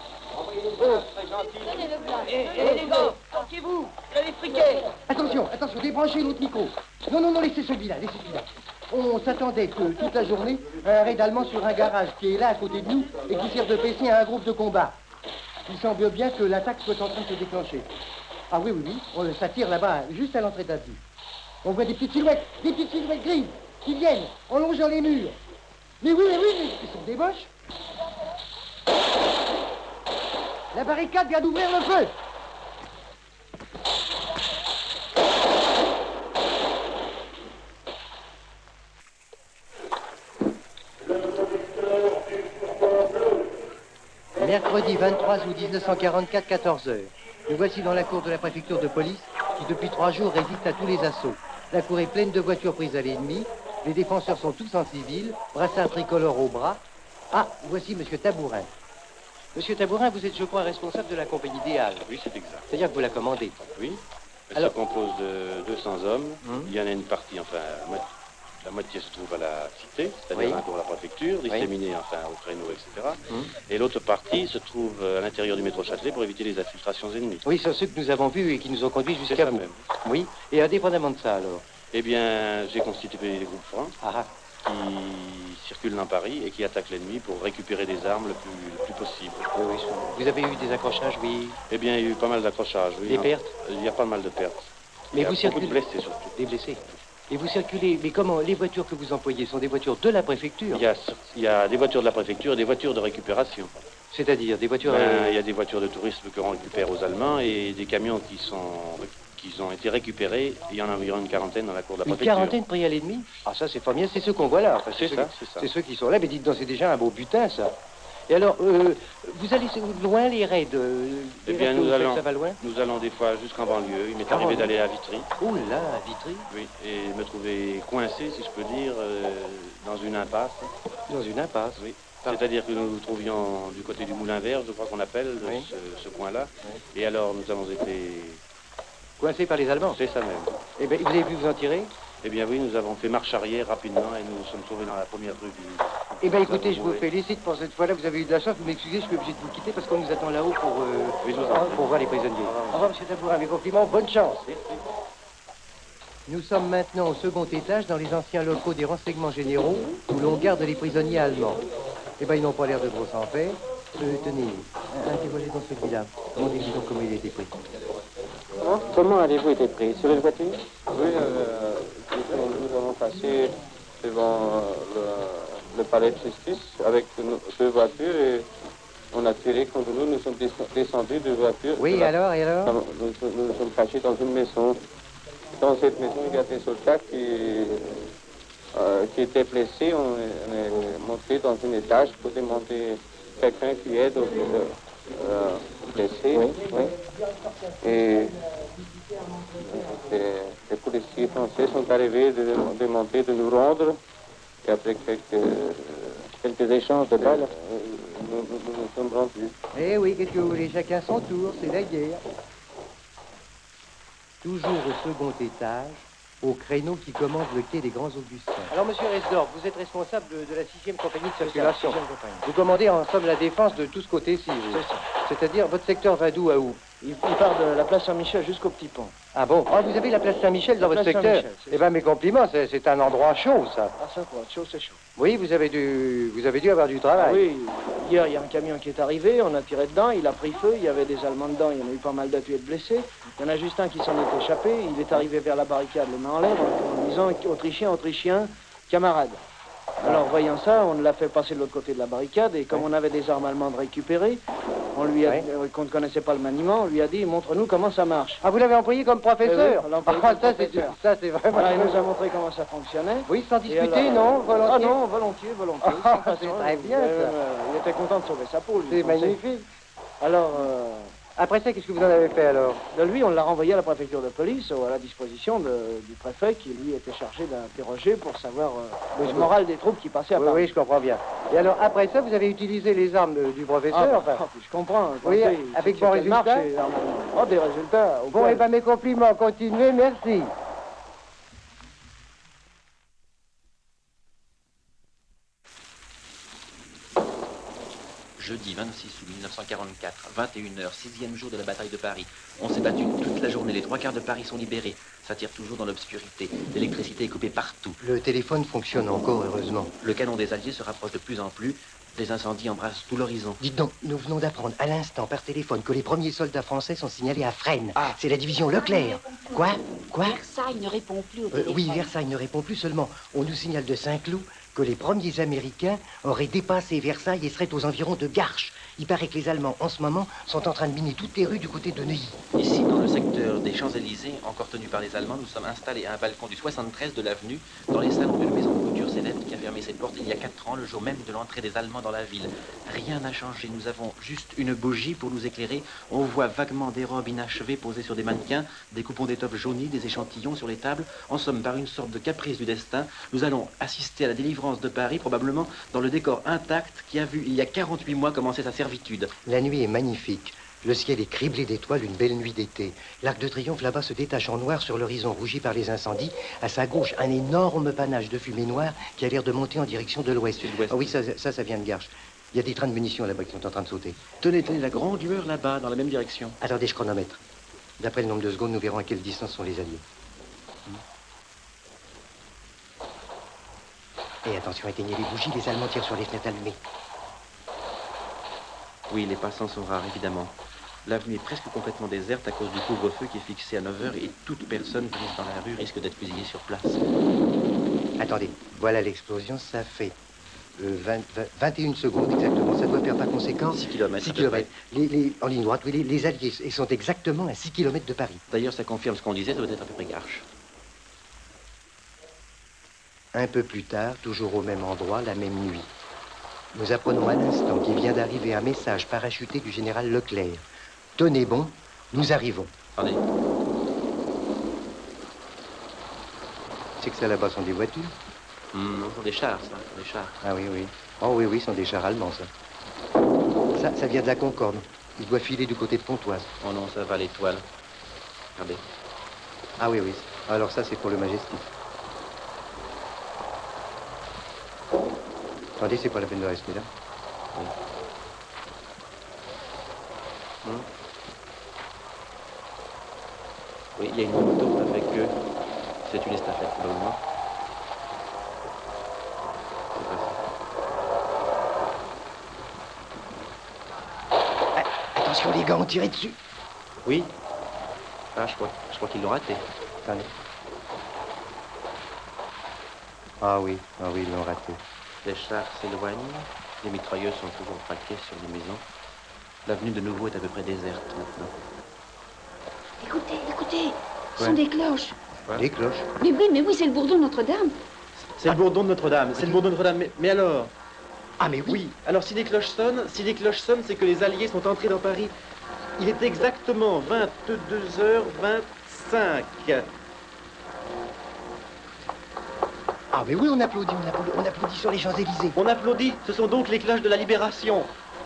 Les gars, sortez-vous, les friquets. Attention, débranchez l'autre micro. Non, laissez celui-là. On s'attendait que toute la journée, un raid allemand sur un garage qui est là à côté de nous et qui sert de PC à un groupe de combat. Il semble bien que l'attaque soit en train de se déclencher. Ah oui, ça tire là-bas, juste à l'entrée de la vue. On voit des petites silhouettes grises qui viennent en longeant les murs. Mais oui, ils sont des boches. La barricade vient d'ouvrir le feu. Mercredi 23 août 1944, 14h. Nous voici dans la cour de la préfecture de police qui depuis 3 jours résiste à tous les assauts. La cour est pleine de voitures prises à l'ennemi. Les défenseurs sont tous en civil, brassard tricolore au bras. Ah, voici Monsieur Tabourin. Monsieur Tabourin, vous êtes, je crois, responsable de la compagnie des Halles. Oui, c'est exact. C'est-à-dire que vous la commandez. Oui. Alors... Ça compose de 200 hommes. Il y en a une partie, enfin, la moitié se trouve à la cité, c'est-à-dire à la préfecture, disséminée enfin au créneau, etc. Et l'autre partie se trouve à l'intérieur du métro Châtelet pour éviter les infiltrations ennemies. Oui, c'est ceux que nous avons vus et qui nous ont conduits jusqu'à vous. Même. Oui. Et indépendamment de ça, alors? Eh bien, j'ai constitué des groupes francs qui circulent dans Paris et qui attaquent l'ennemi pour récupérer des armes le plus possible. Oui. Vous avez eu des accrochages, oui? Eh bien, il y a eu pas mal d'accrochages, oui. Des pertes? Il y a pas mal de pertes. Mais vous circulez... beaucoup de blessés, surtout. Des blessés? Et vous circulez, mais comment? Les voitures que vous employez sont des voitures de la préfecture? Il y a des voitures de la préfecture et des voitures de récupération. C'est-à-dire des voitures... Il y a des voitures de tourisme que l'on récupère aux Allemands et des camions qui ont été récupérés. Il y en a environ une quarantaine dans la cour de la préfecture. Une quarantaine pris à l'ennemi? Ah, ça, c'est formidable. C'est ceux qu'on voit là. Enfin, c'est ça. C'est ceux qui sont là. Mais dites donc, c'est déjà un beau butin, ça. Et alors, vous allez loin, les raids? Eh bien, ça va loin? Nous allons des fois jusqu'en banlieue. Il m'est arrivé d'aller à Vitry. Oh là, à Vitry? Oui, et me trouver coincé, si je peux dire, dans une impasse. Dans une impasse? Oui. C'est-à-dire que nous nous trouvions du côté du Moulin Vert, je crois qu'on appelle ce coin-là. Et alors, nous avons été... Coincés par les Allemands? C'est ça même. Eh bien, vous avez pu vous en tirer? Eh bien oui, nous avons fait marche arrière rapidement et nous nous sommes trouvés dans la première rue du... Eh bien écoutez, je vous félicite pour cette fois-là, vous avez eu de la chance, vous m'excusez, je suis obligé de vous quitter parce qu'on nous attend là-haut pour voir les prisonniers. Au revoir, monsieur Tabourin, mes compliments, bonne chance. Nous sommes maintenant au second étage dans les anciens locaux des renseignements généraux où l'on garde les prisonniers allemands. Eh bien, ils n'ont pas l'air de gros sans paix. Tenez, interrogez dans celui-là. Demandez-lui donc comment il a été pris. Comment avez-vous été pris? Sur une voiture? Oui, nous avons passé devant le palais de justice avec 2 voitures et on a tiré contre nous. Nous sommes descendus de voiture. Oui, et alors? Nous sommes cachés dans une maison. Dans cette maison, il y a des soldats qui étaient blessés. On est monté dans un étage pour demander quelqu'un qui aide aux blessés. Oui. Et les policiers français sont arrivés de demander de nous rendre. Et après quelques échanges de balles, nous nous sommes rendus. Eh oui, qu'est-ce que vous voulez? Chacun son tour, c'est la guerre. Toujours au second étage, au créneau qui commande le quai des Grands Augustins. Alors, monsieur Resdorf, vous êtes responsable de la 6e compagnie de circulation. Vous commandez en somme la défense de tout ce côté-ci, vous. C'est-à-dire, votre secteur va d'où à où? Il part de la place Saint-Michel jusqu'au Petit Pont. Ah bon? Ah, vous avez la place Saint-Michel dans votre secteur? Eh bien, mes compliments, c'est un endroit chaud, ça. Ah, ça, pour être chaud, c'est chaud. Oui, vous avez dû avoir du travail. Ah, oui, hier, il y a un camion qui est arrivé, on a tiré dedans, il a pris feu, il y avait des Allemands dedans, il y en a eu pas mal de tués et de blessés. Il y en a juste un qui s'en est échappé, il est arrivé vers la barricade, les mains en l'air, en disant « Autrichien, camarade ». Alors, voyant ça, on l'a fait passer de l'autre côté de la barricade, et comme on avait des armes allemandes récupérées, on lui a, qu'on ne connaissait pas le maniement, on lui a dit, montre-nous comment ça marche. Ah, vous l'avez employé comme professeur? Ça, c'est vraiment... Alors, il nous a montré comment ça fonctionnait. Oui, sans discuter, non? Volontiers? Ah non, volontiers. Ah, c'est très bien, ça. Il était content de sauver sa peau, lui. C'est magnifique. Alors... Après ça, qu'est-ce que vous en avez fait, alors? De lui, on l'a renvoyé à la préfecture de police, à la disposition du préfet, qui, lui, était chargé d'interroger pour savoir le moral des troupes qui passaient à Paris. Oui, je comprends bien. Et alors, après ça, vous avez utilisé les armes du professeur? Je comprends. Oui, avec bons résultats? Des résultats. Bon, eh bien, mes compliments, continuez, merci. Jeudi 26 août 1944, 21h, 6e jour de la bataille de Paris. On s'est battu toute la journée, les 3/4 de Paris sont libérés. Ça tire toujours dans l'obscurité. L'électricité est coupée partout. Le téléphone fonctionne encore, heureusement. Le canon des Alliés se rapproche de plus en plus. Les incendies embrassent tout l'horizon. Dites donc, nous venons d'apprendre à l'instant par téléphone que les premiers soldats français sont signalés à Fresnes. Ah, c'est la division Leclerc. Quoi? Versailles ne répond plus au téléphone. Oui, Versailles ne répond plus seulement. On nous signale de Saint-Cloud que les premiers Américains auraient dépassé Versailles et seraient aux environs de Garches. Il paraît que les Allemands, en ce moment, sont en train de miner toutes les rues du côté de Neuilly. Ici, dans le secteur des Champs-Élysées, encore tenu par les Allemands, nous sommes installés à un balcon du 73 de l'avenue, dans les salons d'une maison de couture célèbre qui a fermé ses portes il y a 4 ans, le jour même de l'entrée des Allemands dans la ville. Rien n'a changé, nous avons juste une bougie pour nous éclairer. On voit vaguement des robes inachevées posées sur des mannequins, des coupons d'étoffe jaunis, des échantillons sur les tables. En somme, par une sorte de caprice du destin, nous allons assister à la délivrance de Paris, probablement dans le décor intact qui a vu il y a 48 mois commencer sa servitude. La nuit est magnifique. Le ciel est criblé d'étoiles, une belle nuit d'été. L'Arc de Triomphe là-bas se détache en noir sur l'horizon rougi par les incendies. À sa gauche, un énorme panache de fumée noire qui a l'air de monter en direction de l'ouest. Ah oui, ça vient de Garches. Il y a des trains de munitions là-bas qui sont en train de sauter. Tenez, la grande lueur là-bas, dans la même direction. Attendez, je chronomètre. D'après le nombre de secondes, nous verrons à quelle distance sont les Alliés. Et attention, éteignez les bougies, les Allemands tirent sur les fenêtres allumées. Oui, les passants sont rares, évidemment. L'avenue est presque complètement déserte à cause du couvre-feu qui est fixé à 9h et toute personne prise dans la rue risque d'être fusillée sur place. Attendez, voilà l'explosion, ça fait 21 secondes exactement. Ça doit faire par conséquent 6 km. 6 km. En ligne droite, oui, les Alliés ils sont exactement à 6 km de Paris. D'ailleurs, ça confirme ce qu'on disait, ça doit être à peu près Garches. Un peu plus tard, toujours au même endroit, la même nuit. Nous apprenons à l'instant qu'il vient d'arriver un message parachuté du général Leclerc. Tenez bon, nous arrivons. Attendez. C'est que ça là-bas sont des voitures? Non, ce sont des chars, ça, des chars. Ah oui, oui. Oh oui, oui, ce sont des chars allemands, ça. Ça vient de la Concorde. Il doit filer du côté de Pontoise. Oh non, ça va, l'Étoile. Regardez. Ah oui, oui. Alors ça, c'est pour le Majestic. Attendez, c'est pas la peine de rester là. Oui. Oui, il y a une moto avec eux. C'est une estafette, probablement. Attention, les gars, on tirait dessus. Oui. Ah, je crois qu'ils l'ont raté. Attendez. Ah oui, ils l'ont raté. Les chars s'éloignent. Les mitrailleuses sont toujours braquées sur les maisons. L'avenue de nouveau est à peu près déserte maintenant. Écoutez, ce sont des cloches. Ouais. Des cloches? Mais oui, c'est le bourdon de Notre-Dame. C'est le bourdon de Notre-Dame, c'est le bourdon de Notre-Dame. Mais alors? Ah mais oui. Alors si les cloches sonnent, c'est que les Alliés sont entrés dans Paris. Il est exactement 22h25. Ah mais oui, on applaudit sur les Champs-Élysées. On applaudit, ce sont donc les cloches de la Libération.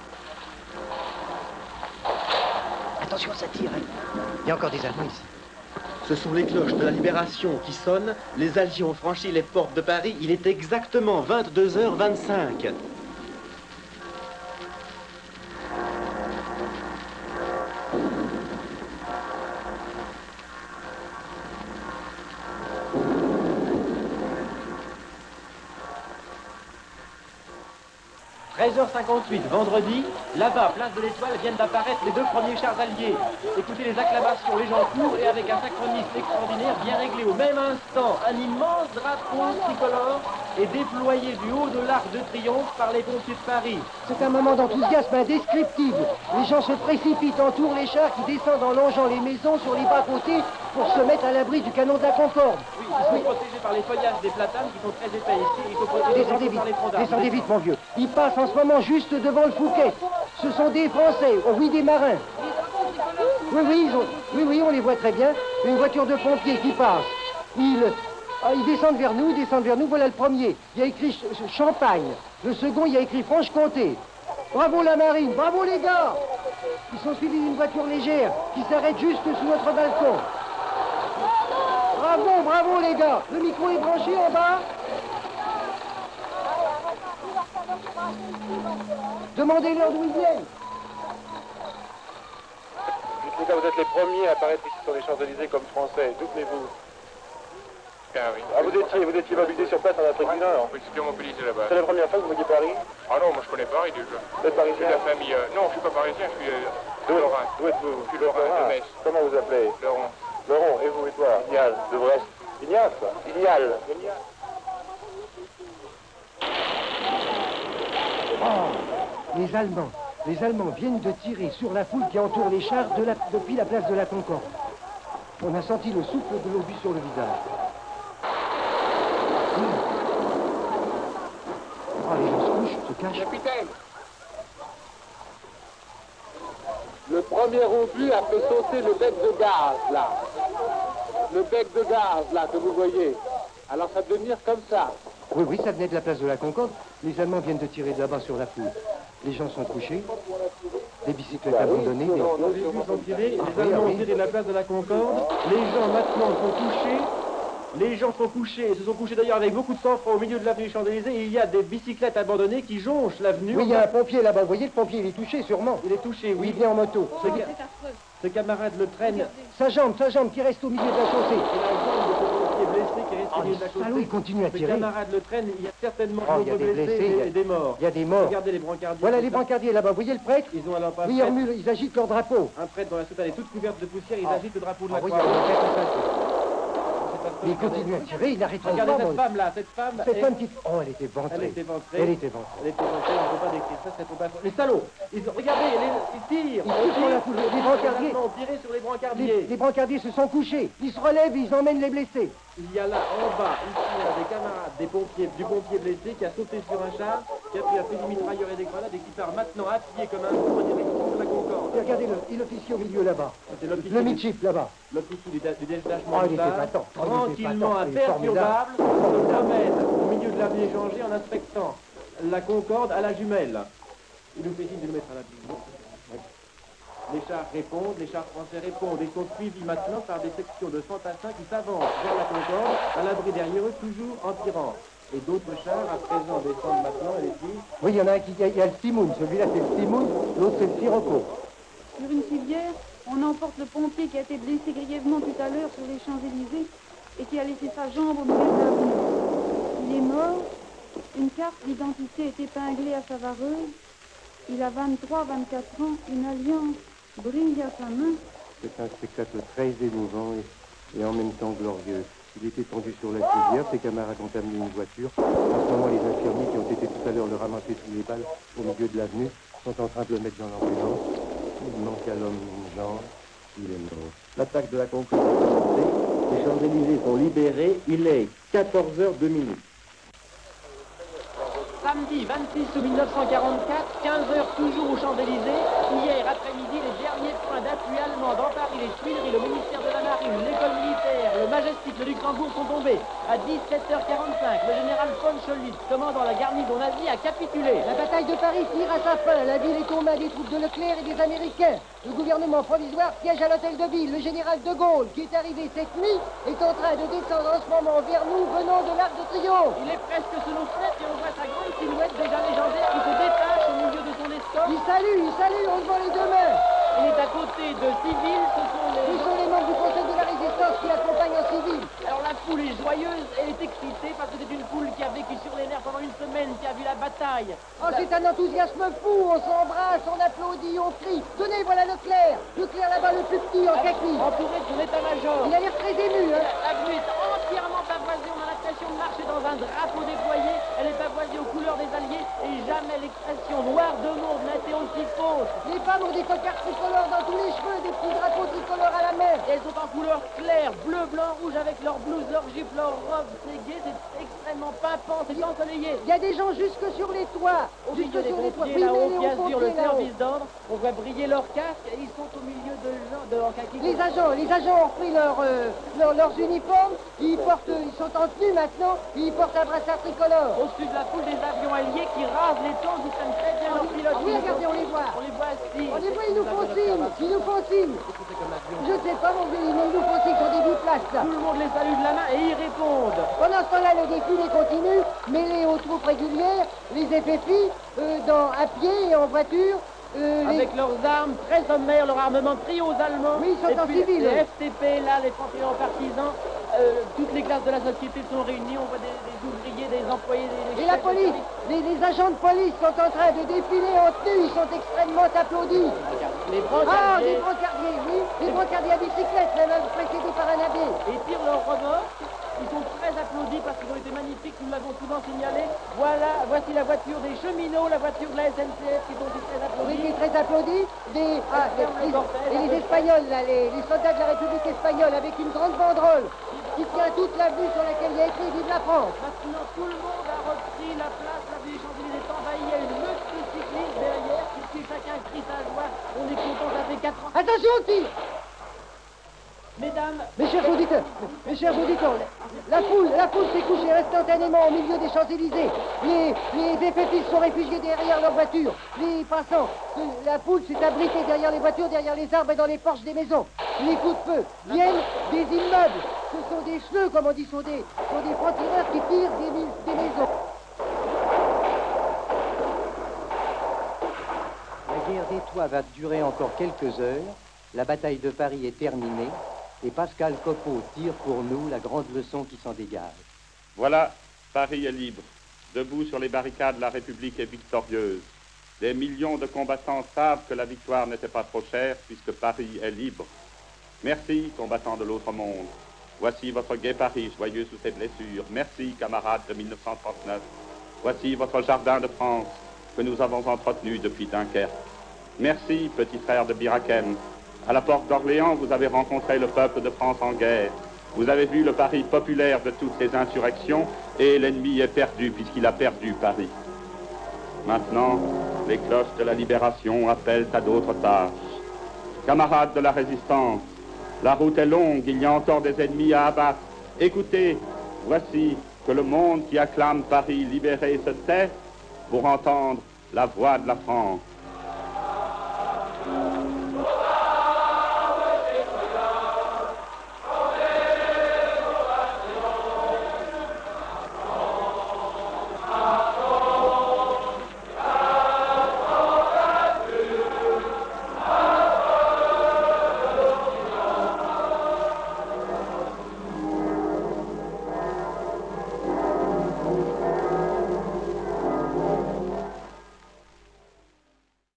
Attention, ça tire, hein. Il y a encore des Allemands ici. Ce sont les cloches de la Libération qui sonnent. Les Alliés ont franchi les portes de Paris. Il est exactement 22h25. 13h58, vendredi, là-bas, place de l'Étoile, viennent d'apparaître les deux premiers chars alliés. Écoutez les acclamations, les gens courent et avec un synchronisme extraordinaire bien réglé. Au même instant, un immense drapeau tricolore est déployé du haut de l'Arc de Triomphe par les pompiers de Paris. C'est un moment d'enthousiasme indescriptible. Les gens se précipitent, entourent les chars qui descendent en longeant les maisons sur les bas-côtés pour se mettre à l'abri du canon de la Concorde. Oui, ils sont protégés par les feuillages des platanes qui sont très épais ici. Il faut protéger Descendez vite, par les troncs d'arbres. descendez vite, mon vieux. Ils passent en ce moment juste devant le Fouquet. Ce sont des Français, oh oui, des marins. Oui, on les voit très bien. Une voiture de pompiers qui passe. Ils descendent vers nous, voilà le premier. Il y a écrit Champagne. Le second, il y a écrit Franche-Comté. Bravo la marine, bravo les gars. Ils sont suivis d'une voiture légère qui s'arrête juste sous notre balcon. Bravo les gars. Le micro est branché en bas. Demandez-leur d'où ils viennent. Dites-nous quand vous êtes les premiers à apparaître ici sur les Champs-Élysées comme Français. D'où venez-vous? Ah oui. Ah, vous étiez mobilisé sur place en Afrique du Nord? Oui, c'est bien mobilisé là-bas. C'est la première fois que vous voyez Paris? Ah non, moi je connais Paris déjà. Vous êtes parisien? Je suis de la famille. Non, je suis pas parisien, je suis Lorrain. D'où êtes-vous? Je suis Lorrain, de Metz. Comment vous appelez? Laurent. Laurent, et vous et toi? Ignal, de Brest. Ignace? Ignal. Oh, les Allemands viennent de tirer sur la foule qui entoure les chars depuis la place de la Concorde. On a senti le souffle de l'obus sur le visage. Oh, les gens se couchent, se cachent. Capitaine, le premier obus a fait sauter le bec de gaz, là. Le bec de gaz, là, que vous voyez. Alors ça devait venir comme ça. Oui, ça venait de la place de la Concorde. Les Allemands viennent de tirer de là-bas sur la foule. Les gens sont couchés. Des bicyclettes abandonnées. Les obus sont tirés, les Allemands ont tiré de la place de la Concorde. Les gens maintenant sont couchés. Les gens sont couchés, et se sont couchés d'ailleurs avec beaucoup de sang-froid au milieu de l'avenue Champs-Élysées. Et il y a des bicyclettes abandonnées qui jonchent l'avenue. Oui, il y a un pompier là-bas. Vous voyez, le pompier, il est touché sûrement. Il est touché, oui. Il vient en moto. Ce camarade le traîne. Sa jambe qui reste au milieu de la chaussée. Et la jambe de ce pompier blessé qui reste au milieu de la chaussée. Il continue à tirer. Ce camarade le traîne, il y a certainement il y a des blessés et des morts. Il y a des morts. Regardez les brancardiers. Voilà les brancardiers là-bas. Vous voyez le prêtre? Ils ont alors pas oui, ils agitent leur drapeau. Un prêtre dont la soutane est toute couverte de poussière, ils agitent le drapeau de la oui, croix. Il continue à tirer, il n'arrête pas. Regardez cette femme là, cette femme qui... Oh, elle était ventrée. Elle était ventrée. Elle était ventrée. Elle était ventrée, on ne peut pas décrire ça, c'est trop pas... Les salauds, regardez, ils tirent. Ils tirent sur la foule. Les brancardiers. Ils ont tiré sur les brancardiers. Les brancardiers se sont couchés. Ils se relèvent, ils emmènent les blessés. Il y a là, en bas, ici, des camarades, du pompier blessé qui a sauté sur un char, qui a pris un fusil mitrailleur et des grenades et qui part maintenant appuyé comme un fou en direction de la Concorde. Et regardez, il officie au milieu là-bas. Le midship là-bas. L'officier du détachement il était patent. Tranquillement, imperturbable, se promène au milieu de l'avenue Échangée en inspectant la Concorde à la jumelle. Il nous fait signe de nous mettre à l'abri. Les chars répondent, les chars français répondent et sont suivis maintenant par des sections de fantassins qui s'avancent vers la Concorde, à l'abri derrière eux, toujours en tirant. Et d'autres chars, à présent, descendent maintenant et les tirent. Oui, il y en a un qui... Il y a le Timoun, celui-là c'est le Timoun, l'autre c'est le Sirocco. Sur une civière, on emporte le pompier qui a été blessé grièvement tout à l'heure sur les Champs-Élysées et qui a laissé sa jambe au milieu de l'avenue. Il est mort, une carte d'identité est épinglée à sa vareuse, il a 23-24 ans, une alliance brille à sa main. C'est un spectacle très émouvant et en même temps glorieux. Il était tendu sur la civière, ses camarades ont amené une voiture. En ce moment, les infirmiers qui ont été tout à l'heure le ramasser sous les balles au milieu de l'avenue sont en train de le mettre dans l'ambulance. Il manque à l'homme une jambe, il est mort. L'attaque de la Concorde a commencé, les Champs-Élysées sont libérés, il est 14h02. Samedi 26 août 1944, 15h toujours aux Champs-Élysées. Hier après-midi, les derniers points d'appui allemands dans Paris, les Tuileries, le ministère de la Marine, l'école militaire, le Majestic, le Luxembourg sont tombés. À 17h45, le général von Scholitz, commandant la garnison nazie, a capitulé. La bataille de Paris tire à sa fin. La ville est aux mains des troupes de Leclerc et des Américains. Le gouvernement provisoire siège à l'hôtel de ville. Le général de Gaulle, qui est arrivé cette nuit, est en train de descendre en ce moment vers nous, venant de l'Arc de Triomphe. Il est presque sous nos fenêtres et on voit sa grande silhouette déjà légendaire qui se détache au milieu de son escorte. Il salue, on le voit les deux mains. Il est à côté de civils, ce sont les membres du Conseil de la Résistance. circonstances qui accompagnent un civil. Alors la foule est joyeuse et est excitée parce que c'est une foule qui a vécu sur les nerfs pendant une semaine, qui a vu la bataille. Oh, c'est un enthousiasme fou, on s'embrasse, on applaudit, on crie. Tenez, voilà Leclerc. Leclerc là-bas, le plus petit, en kaki. Entouré de son état-major. Il a l'air très ému, hein. L'avenue est entièrement pavoisée, on a l'impression de marcher dans un drapeau déployé. Elle est pavoisée aux couleurs des Alliés et jamais l'expression noire de monde n'a été aussi fausse. Les femmes ont des cocards tricolores dans tous les cheveux, des petits drapeaux tricolores à la main. Et elles sont en couleur claire, bleu, blanc, rouge, avec leurs blouses, leurs jupes, leurs robes. C'est gai, c'est extrêmement pimpant, c'est ensoleillé. Il y a des gens jusque sur les toits. Au milieu des pompiers, là-haut, qui assurent le service d'ordre. On voit briller leurs casques et ils sont au milieu de gens de leur kaki. Les agents ont repris leurs uniformes. Ils sont en tenue maintenant. Ils portent un brassard tricolore. Au-dessus de la foule des avions alliés qui rasent les tons, ils prennent très bien leurs pilotes. Oui, regardez, on les voit. On les voit assis. On les voit, ils nous font signe. Ils nous font signe. Je sais pas, mon vieux, ils nous font signe sur des biplaces, là. Tout le monde les salue de la main et ils répondent. Pendant ce temps-là, le défilé continue, mêlé aux troupes régulières, les FFI, à pied et en voiture. Avec leurs armes très sommaires, leur armement pris aux Allemands. Oui, ils sont en civil. Les FTP, là, les fantaisons partisans, toutes les classes de la société sont réunies. On voit des ouvriers, des employés, des et la police, les agents de police sont en train de défiler en tenue. Ils sont extrêmement applaudis. Les brancardiers. Ah, des brancardiers, oui. Des brancardiers à bicyclette, même précédés par un abbé. Et tirent leurs remorques. Ils sont très applaudis parce qu'ils ont été magnifiques, nous l'avons souvent signalé. Voici la voiture des cheminots, la voiture de la SNCF qui sont aussi très applaudis. Oui, qui est très applaudis. Et les Espagnols, là, les soldats de la République espagnole avec une grande banderole qui tient toute l'avenue sur laquelle il y a écrit Vive la France. Maintenant, tout le monde a repris la place, l'avenue des Champs-Élysées est envahie, il y a une meute de cyclistes derrière, qui chacun crie sa joie. On est content, ça fait 4 ans. Attention, tir! Mesdames, mes chers auditeurs, la foule s'est couchée instantanément au milieu des Champs-Élysées. Les FFI sont réfugiés derrière leurs voitures. Les passants, la foule s'est abritée derrière les voitures, derrière les arbres et dans les porches des maisons. Les coups de feu viennent des immeubles. Ce sont des cheveux, comme on dit, sont des francs-tireurs qui tirent des maisons. La guerre des toits va durer encore quelques heures. La bataille de Paris est terminée. Et Pascal Copeau tire pour nous la grande leçon qui s'en dégage. Voilà, Paris est libre. Debout sur les barricades, la République est victorieuse. Des millions de combattants savent que la victoire n'était pas trop chère puisque Paris est libre. Merci, combattants de l'autre monde. Voici votre gai Paris, joyeux sous ses blessures. Merci, camarades de 1939. Voici votre jardin de France que nous avons entretenu depuis Dunkerque. Merci, petit frère de Birakem. À la porte d'Orléans, vous avez rencontré le peuple de France en guerre. Vous avez vu le Paris populaire de toutes ces insurrections et l'ennemi est perdu puisqu'il a perdu Paris. Maintenant, les cloches de la libération appellent à d'autres tâches. Camarades de la résistance, la route est longue, il y a encore des ennemis à abattre. Écoutez, voici que le monde qui acclame Paris libéré se tait pour entendre la voix de la France.